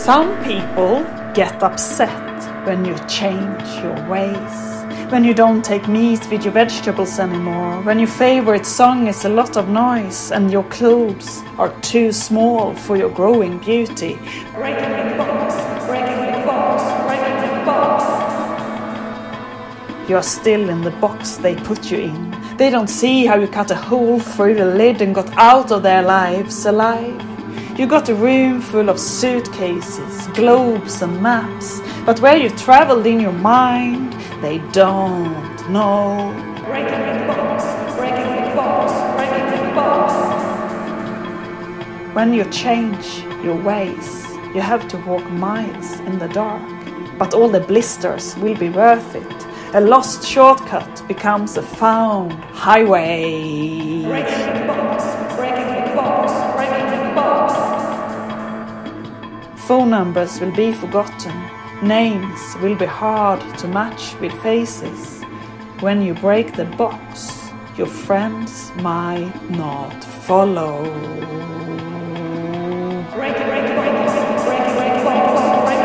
Some people get upset when you change your ways, when you don't take meat with your vegetables anymore, when your favorite song is a lot of noise and your clothes are too small for your growing beauty. Breaking the box, breaking the box, breaking the box. You're still in the box they put you in. They don't see how you cut a hole through the lid and got out of their lives alive. You got a room full of suitcases, globes and maps, but where you traveled in your mind, they don't know. Breaking the box, breaking the box, breaking the box. When you change your ways, you have to walk miles in the dark, but all the blisters will be worth it. A lost shortcut becomes a found highway. Breaking the box, breaking the box, breaking the box. Phone numbers will be forgotten. Names will be hard to match with faces. When you break the box, your friends might not follow. Break the box, break the box, break the box.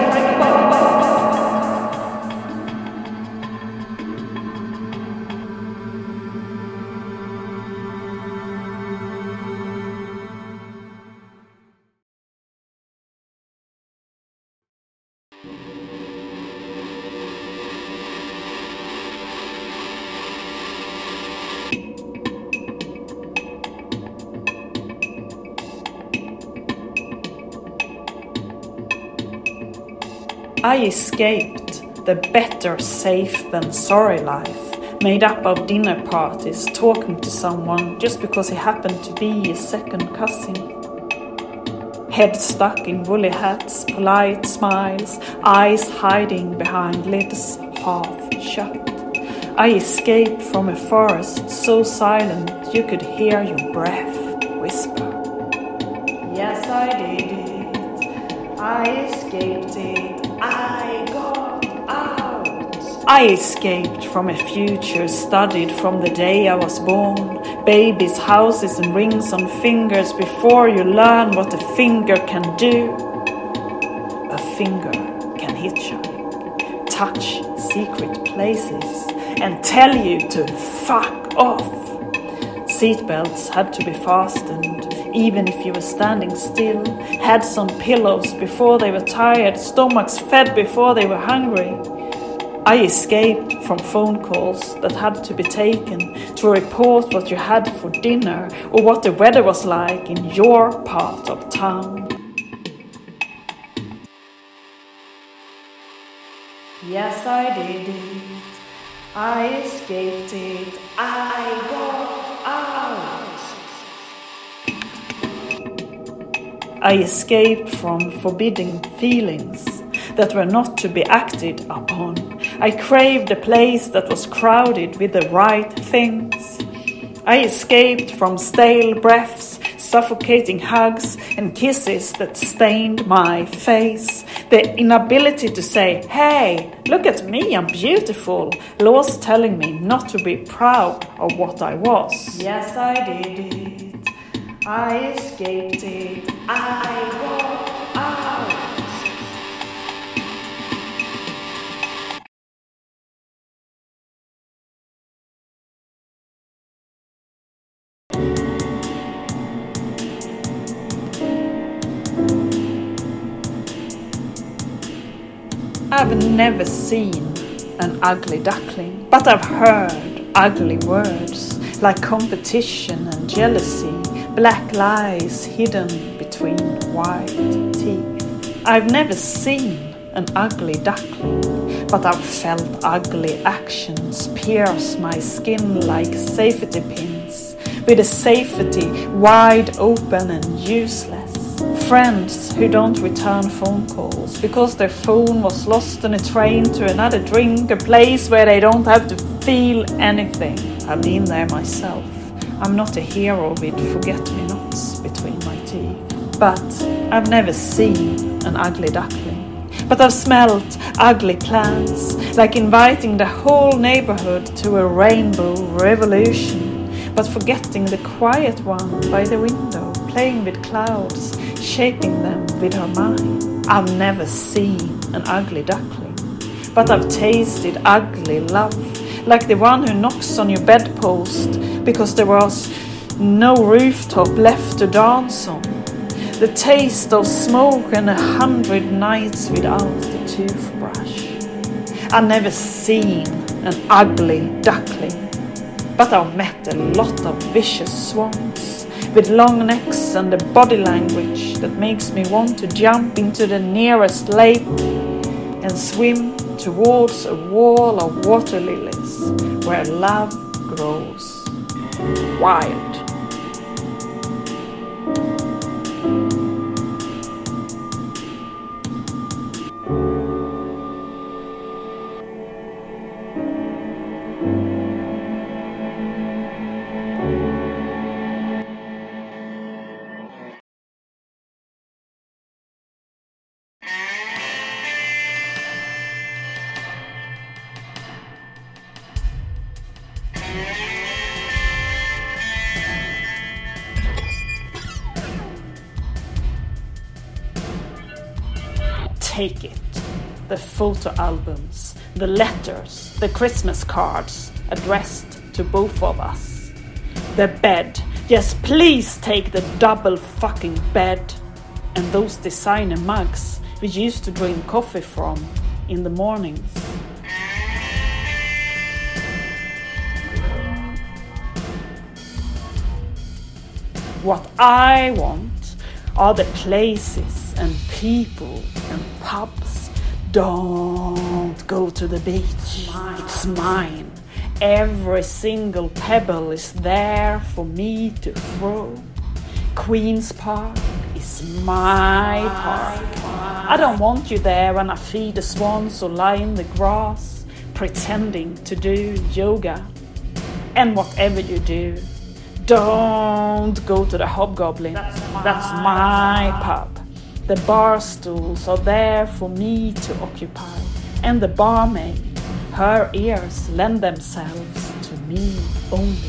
I escaped the better safe than sorry life, made up of dinner parties, talking to someone just because he happened to be a second cousin. Head stuck in woolly hats, polite smiles, eyes hiding behind lids half shut. I escaped from a forest so silent you could hear your breath whisper. Yes, I did it. I escaped it. I got out. I escaped from a future studied from the day I was born. Babies, houses and rings on fingers before you learn what a finger can do. A finger can hitchhike, touch secret places and tell you to fuck off. Seatbelts had to be fastened, even if you were standing still. Heads on pillows before they were tired, stomachs fed before they were hungry. I escaped from phone calls that had to be taken to report what you had for dinner or what the weather was like in your part of town. Yes, I did it. I escaped it. I got out. I escaped from forbidding feelings that were not to be acted upon. I craved a place that was crowded with the right things. I escaped from stale breaths, suffocating hugs and kisses that stained my face. The inability to say, hey, look at me, I'm beautiful. Laws telling me not to be proud of what I was. Yes, I did it. I escaped it. I got out. I've never seen an ugly duckling, but I've heard ugly words like competition and jealousy, black lies hidden between white teeth. I've never seen an ugly duckling, but I've felt ugly actions pierce my skin like safety pins, with a safety wide open and useless. Friends who don't return phone calls because their phone was lost on a train to another drink, a place where they don't have to feel anything. I've been there myself. I'm not a hero with forget-me-nots between my teeth. But I've never seen an ugly duckling. But I've smelt ugly plans, like inviting the whole neighborhood to a rainbow revolution, but forgetting the quiet one by the window, playing with clouds, shaping them with her mind. I've never seen an ugly duckling, but I've tasted ugly love, like the one who knocks on your bedpost because there was no rooftop left to dance on. The taste of smoke and 100 nights without a toothbrush. I've never seen an ugly duckling, but I've met a lot of vicious swans with long necks and a body language that makes me want to jump into the nearest lake and swim towards a wall of water lilies where love grows wild. Take it. The photo albums, the letters, the Christmas cards addressed to both of us. The bed. Yes, please take the double fucking bed. And those designer mugs we used to drink coffee from in the mornings. What I want are the places and people and pubs. Don't go to the beach. It's mine. Every single pebble is there for me to throw. Queen's Park is my park. I don't want you there when I feed the swans or lie in the grass pretending to do yoga. And whatever you do, don't go to the Hobgoblin. That's my pub. The bar stools are there for me to occupy. And the barmaid, her ears lend themselves to me only.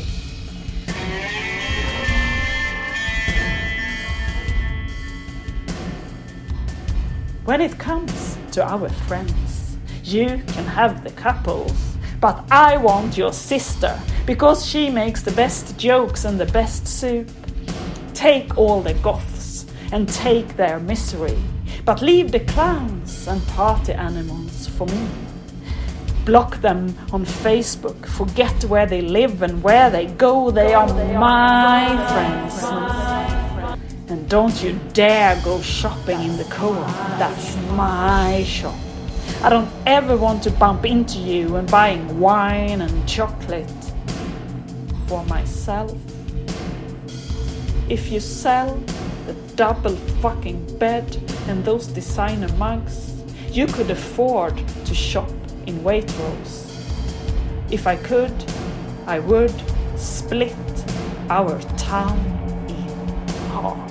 When it comes to our friends, you can have the couples, but I want your sister because she makes the best jokes and the best soup. Take all the goths and take their misery, but leave the clowns and party animals for me. Block them on Facebook, forget where they live and where they go. They are my friends. And don't you dare go shopping in the Co-op. That's my shop. I don't ever want to bump into you when buying wine and chocolate for myself. If you sell the double fucking bed and those designer mugs, you could afford to shop in Waitrose. If I could, I would split our town in half.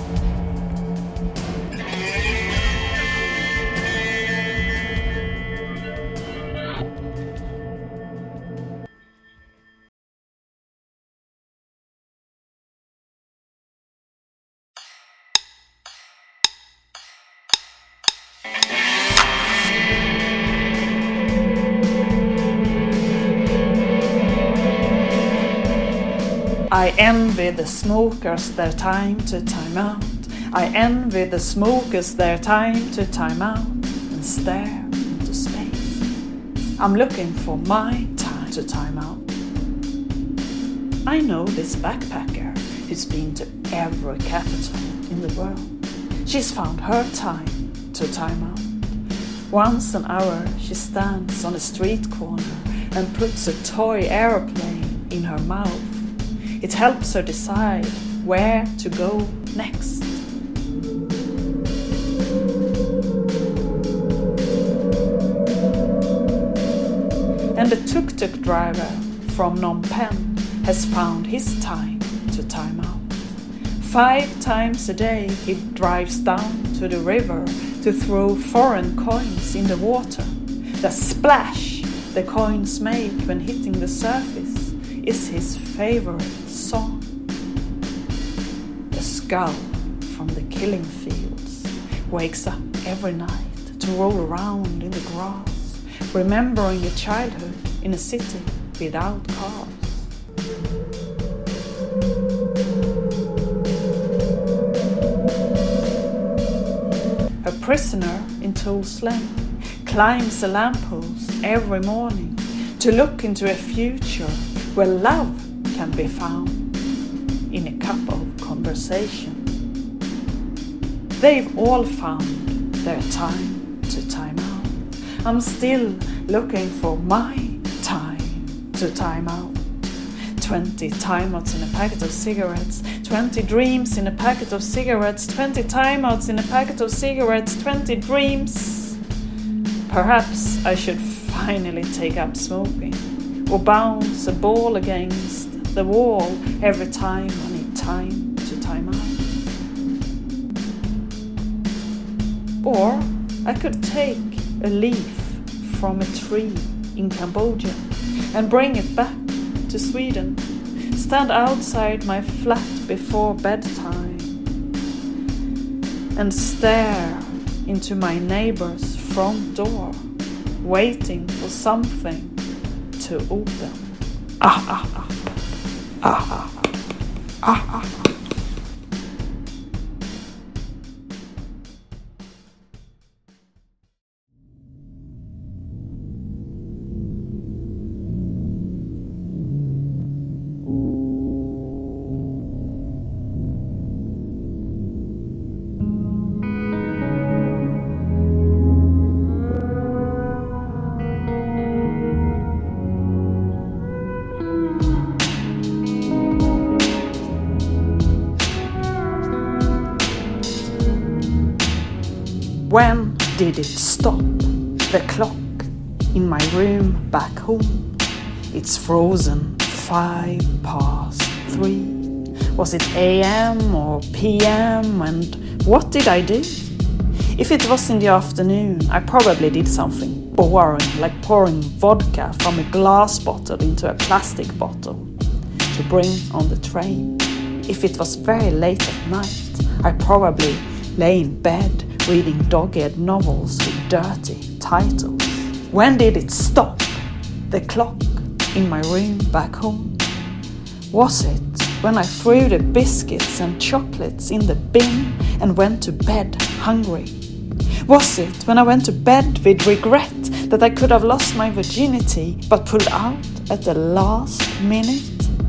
I envy the smokers their time to time out. I envy the smokers their time to time out and stare into space. I'm looking for my time to time out. I know this backpacker who's been to every capital in the world. She's found her time to time out. Once an hour she stands on a street corner and puts a toy airplane in her mouth. It helps her decide where to go next. And the tuk-tuk driver from Phnom Penh has found his time to time out. 5 times a day he drives down to the river to throw foreign coins in the water. The splash the coins make when hitting the surface is his favorite song. The skull from the killing fields wakes up every night to roll around in the grass, remembering a childhood in a city without cars. A prisoner in Tulse Lane climbs a lamppost every morning to look into a future where love can be found in a cup of conversation. They've all found their time to time out. I'm still looking for my time to time out. 20 timeouts in a packet of cigarettes, 20 dreams in a packet of cigarettes, 20 timeouts in a packet of cigarettes, 20 dreams. Perhaps I should finally take up smoking, or bounce a ball against the wall every time I need time to time out. Or I could take a leaf from a tree in Cambodia and bring it back to Sweden, stand outside my flat before bedtime and stare into my neighbor's front door, waiting for something to open. When did it stop? The clock in my room back home. It's frozen 3:05. Was it AM or PM, and what did I do? If it was in the afternoon, I probably did something boring, like pouring vodka from a glass bottle into a plastic bottle to bring on the train. If it was very late at night, I probably lay in bed reading dog-eared novels with dirty titles. When did it stop? The clock in my room back home. Was it when I threw the biscuits and chocolates in the bin and went to bed hungry? Was it when I went to bed with regret that I could have lost my virginity but pulled out at the last minute?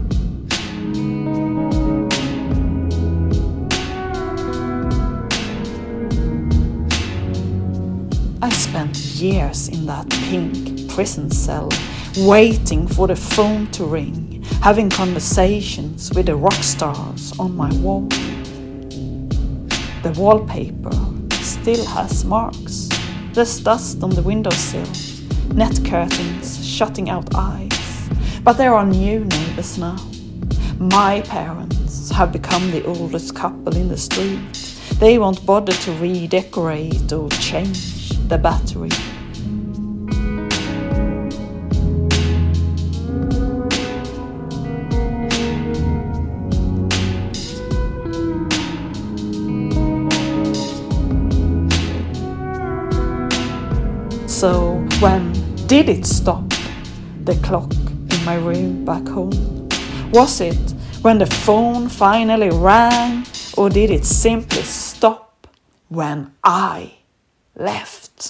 I spent years in that pink prison cell, waiting for the phone to ring, having conversations with the rock stars on my wall. The wallpaper still has marks. There's dust on the windowsill, net curtains shutting out eyes. But there are new neighbors now. My parents have become the oldest couple in the street. They won't bother to redecorate or change the battery. So when did it stop? The clock in my room back home. Was it when the phone finally rang, or did it simply stop when I left?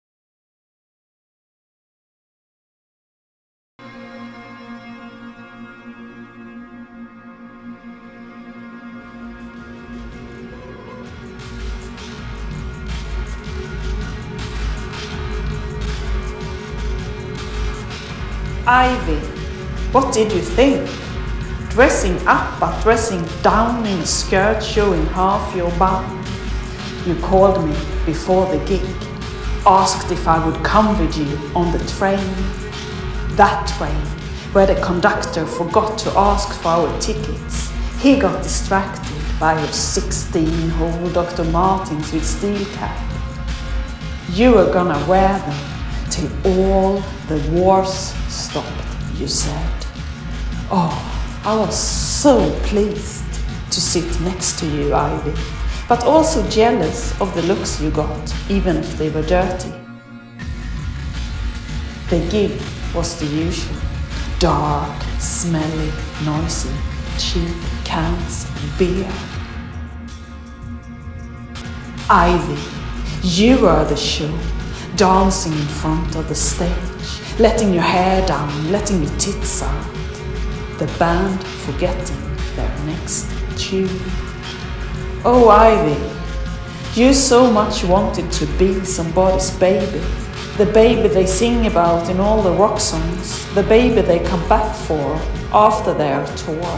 Ivy, what did you think? Dressing up but dressing down in a skirt showing half your bum. You called me before the gig, asked if I would come with you on the train. That train where the conductor forgot to ask for our tickets. He got distracted by your 16-hole Dr. Martens with steel cap. You were gonna wear them till all the wars stopped, you said. Oh, I was so pleased to sit next to you, Ivy. but also jealous of the looks you got, even if they were dirty. The gig was the usual: dark, smelly, noisy, cheap cans of beer. Ivy, you were the show, dancing in front of the stage, letting your hair down, letting your tits out. The band forgetting their next tune. Oh Ivy, you so much wanted to be somebody's baby. The baby they sing about in all the rock songs. The baby they come back for after their tour.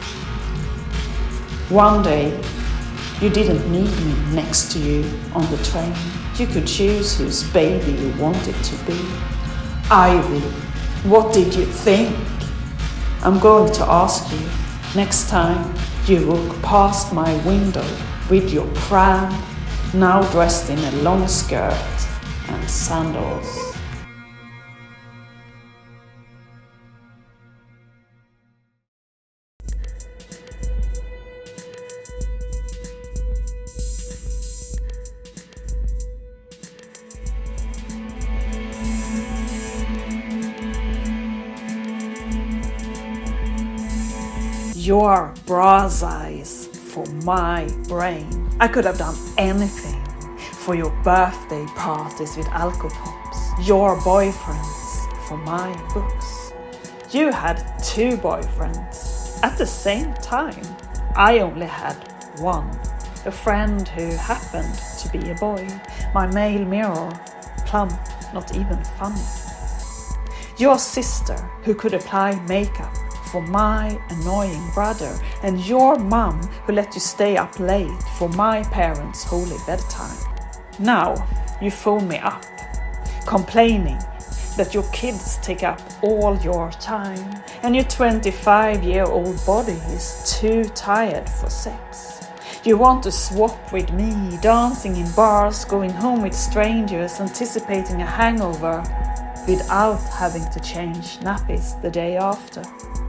One day, you didn't need me next to you on the train. You could choose whose baby you wanted to be. Ivy, what did you think? I'm going to ask you next time you walk past my window with your pram, now dressed in a long skirt and sandals. Your bra size for my brain. I could have done anything for your birthday parties with alcopops. Your boyfriends for my books. You had 2 boyfriends at the same time. I only had one. A friend who happened to be a boy. My male mirror, plump, not even funny. Your sister who could apply makeup for my annoying brother, and your mum who let you stay up late for my parents' holy bedtime. Now you phone me up, complaining that your kids take up all your time and your 25-year-old body is too tired for sex. You want to swap with me, dancing in bars, going home with strangers, anticipating a hangover without having to change nappies the day after.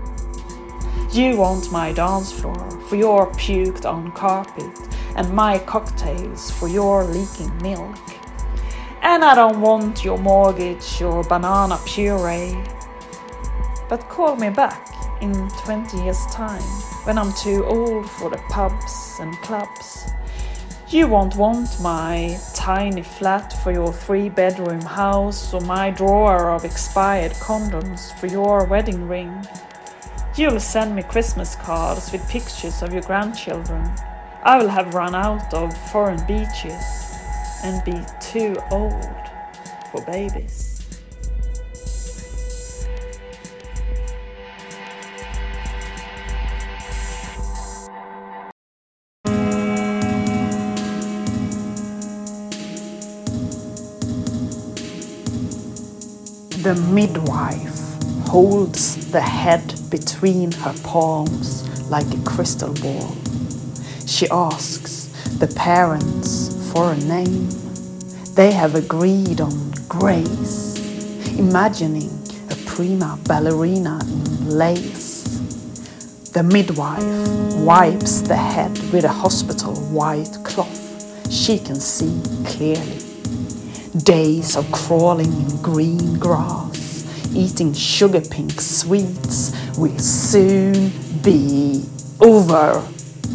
You want my dance floor for your puked on carpet and my cocktails for your leaking milk. And I don't want your mortgage or banana puree. But call me back in 20 years' time when I'm too old for the pubs and clubs. You won't want my tiny flat for your 3-bedroom house or my drawer of expired condoms for your wedding ring. You'll send me Christmas cards with pictures of your grandchildren. I will have run out of foreign beaches and be too old for babies. The midwife holds the head between her palms like a crystal ball. She asks the parents for a name. They have agreed on Grace, imagining a prima ballerina in lace. The midwife wipes the head with a hospital white cloth. She can see clearly. Days of crawling in green grass, eating sugar pink sweets will soon be over.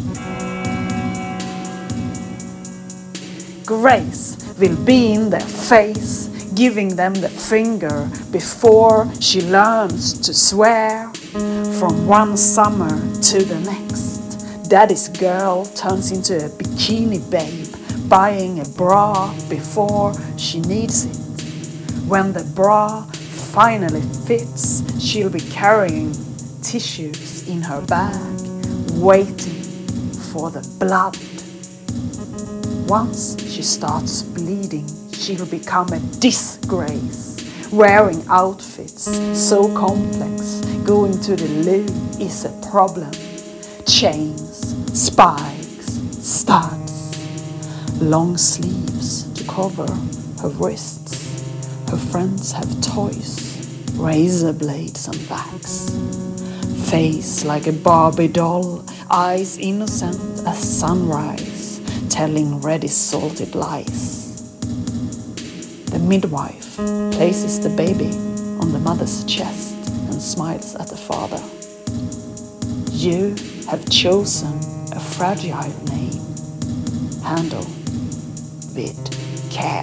Grace will be in their face, giving them the finger before she learns to swear. From one summer to the next, daddy's girl turns into a bikini babe, buying a bra before she needs it. When the bra finally fits, she'll be carrying tissues in her bag, waiting for the blood. Once she starts bleeding, she'll become a disgrace, wearing outfits so complex, going to the loo is a problem. Chains, spikes, studs, long sleeves to cover her wrists. Her friends have toys, razor blades and bags. Face like a Barbie doll, eyes innocent as sunrise. telling ready salted lies. The midwife places the baby on the mother's chest and smiles at the father. You have chosen a fragile name. Handle with care.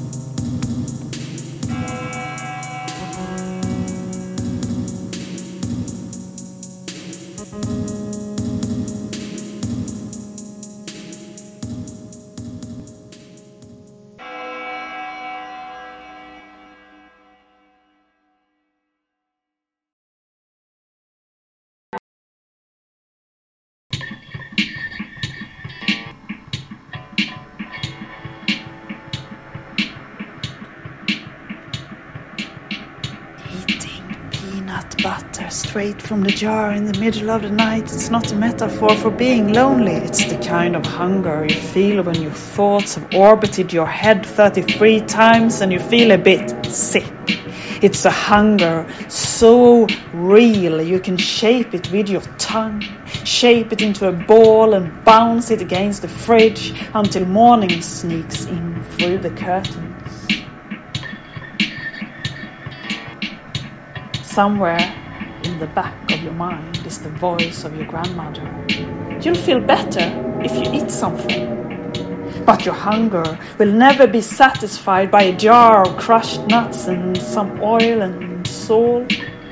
Peanut butter straight from the jar in the middle of the night. It's not a metaphor for being lonely. It's the kind of hunger you feel when your thoughts have orbited your head 33 times and you feel a bit sick. It's a hunger so real you can shape it with your tongue, shape it into a ball and bounce it against the fridge until morning sneaks in through the curtains. Somewhere in the back of your mind is the voice of your grandmother. You'll feel better if you eat something. But your hunger will never be satisfied by a jar of crushed nuts and some oil and salt.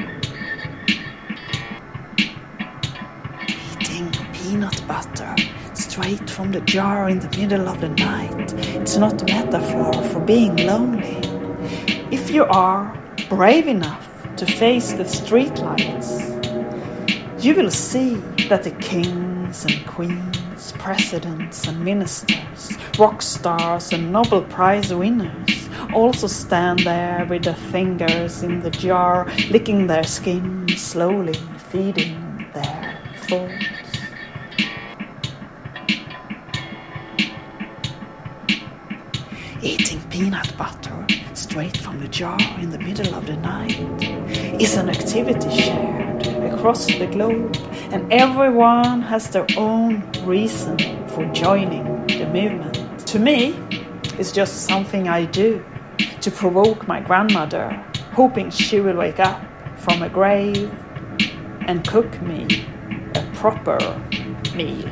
Eating peanut butter straight from the jar in the middle of the night. It's not a metaphor for being lonely. If you are brave enough to face the streetlights, you will see that the kings and queens, presidents and ministers, rock stars and Nobel Prize winners also stand there with their fingers in the jar, licking their skin, slowly feeding their thoughts. Eating peanut butter straight from the jar in the middle of the night is an activity shared across the globe, and everyone has their own reason for joining the movement. To me, it's just something I do to provoke my grandmother, hoping she will wake up from a grave and cook me a proper meal.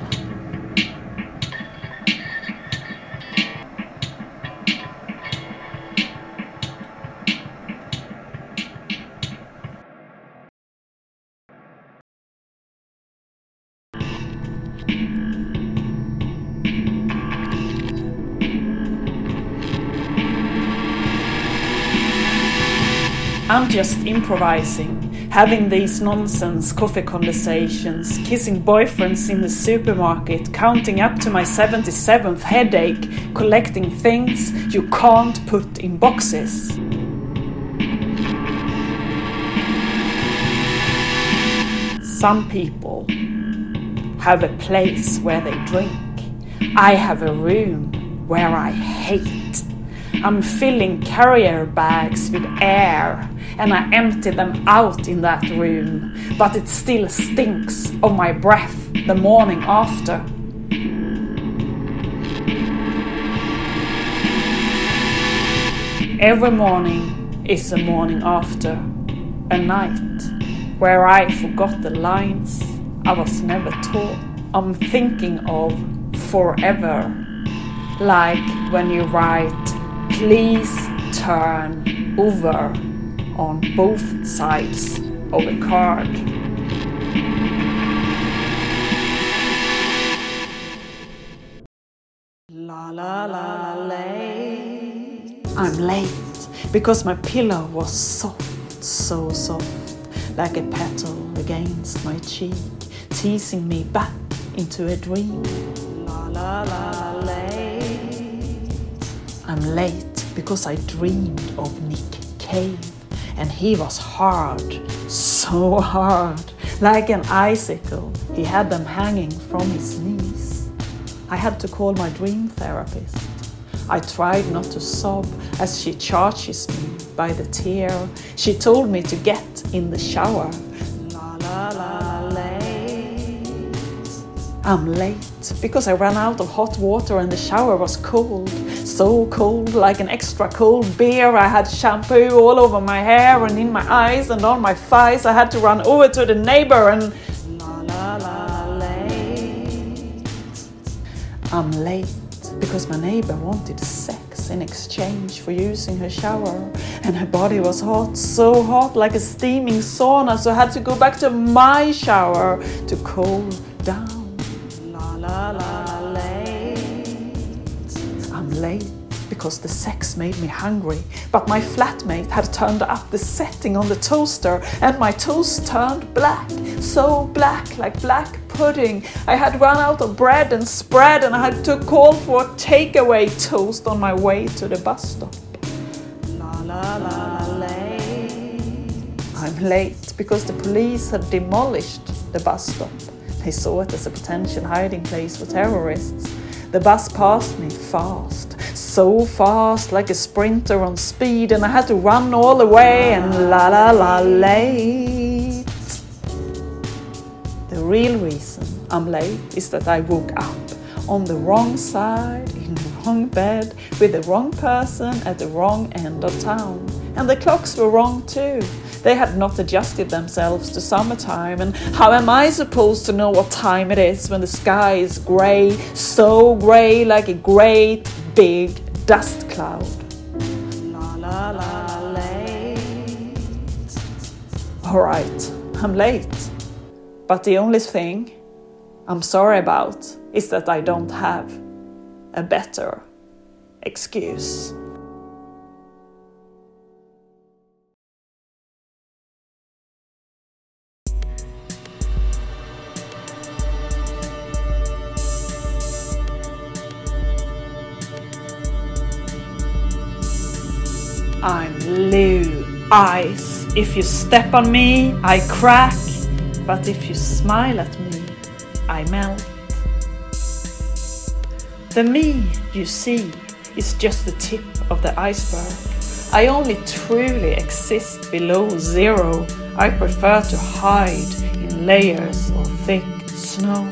I'm just improvising, having these nonsense coffee conversations, kissing boyfriends in the supermarket, counting up to my 77th headache, collecting things you can't put in boxes. Some people have a place where they drink. I have a room where I hate. I'm filling carrier bags with air and I empty them out in that room, but it still stinks of my breath the morning after. Every morning is a morning after, a night where I forgot the lines I was never taught. I'm thinking of forever, like when you write, please turn over on both sides of a card. La la la late. I'm late because my pillow was soft, so soft, like a petal against my cheek, teasing me back into a dream. La la la late. I'm late because I dreamed of Nick Cave, and he was hard, so hard, like an icicle. He had them hanging from his knees. I had to call my dream therapist. I tried not to sob as she charges me by the tear. She told me to get in the shower. La la la late. I'm late because I ran out of hot water and the shower was cold. So cold, like an extra cold beer. I had shampoo all over my hair and in my eyes and on my thighs. I had to run over to the neighbor and late. I'm late because my neighbor wanted sex in exchange for using her shower. And her body was hot, so hot, like a steaming sauna. So I had to go back to my shower to cool down. Late. I'm late because the sex made me hungry, but my flatmate had turned up the setting on the toaster and my toast turned black, so black, like black pudding. I had run out of bread and spread and I had to call for takeaway toast on my way to the bus stop. Late. I'm late because the police had demolished the bus stop. They saw it as a potential hiding place for terrorists. The bus passed me fast, so fast, like a sprinter on speed, and I had to run all the way and late. The real reason I'm late is that I woke up on the wrong side, in the wrong bed, with the wrong person at the wrong end of town. And the clocks were wrong too. They had not adjusted themselves to summertime, and how am I supposed to know what time it is when the sky is grey, so grey like a great big dust cloud? Late. Alright, I'm late. But the only thing I'm sorry about is that I don't have a better excuse. I'm blue ice. If you step on me, I crack. But if you smile at me, I melt. The me you see is just the tip of the iceberg. I only truly exist below zero. I prefer to hide in layers of thick snow.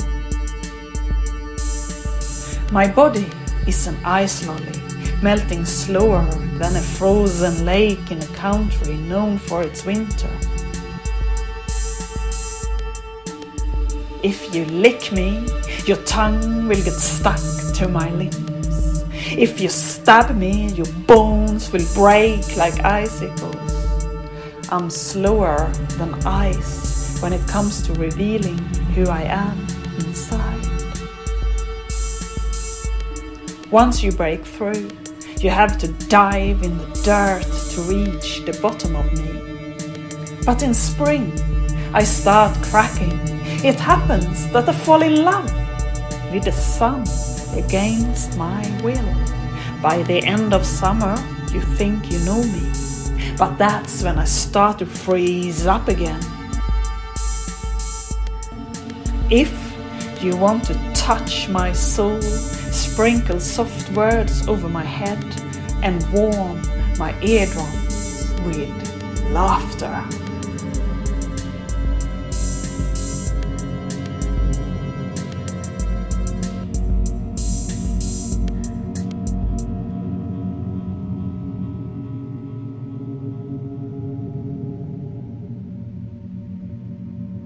My body is an ice lolly, melting slower than a frozen lake in a country known for its winter. If you lick me, your tongue will get stuck to my lips. If you stab me, your bones will break like icicles. I'm slower than ice when it comes to revealing who I am inside. Once you break through, you have to dive in the dirt to reach the bottom of me. But in spring, I start cracking. It happens that I fall in love with the sun against my will. By the end of summer, you think you know me. But that's when I start to freeze up again. If you want to touch my soul, sprinkle soft words over my head and warm my eardrums with laughter.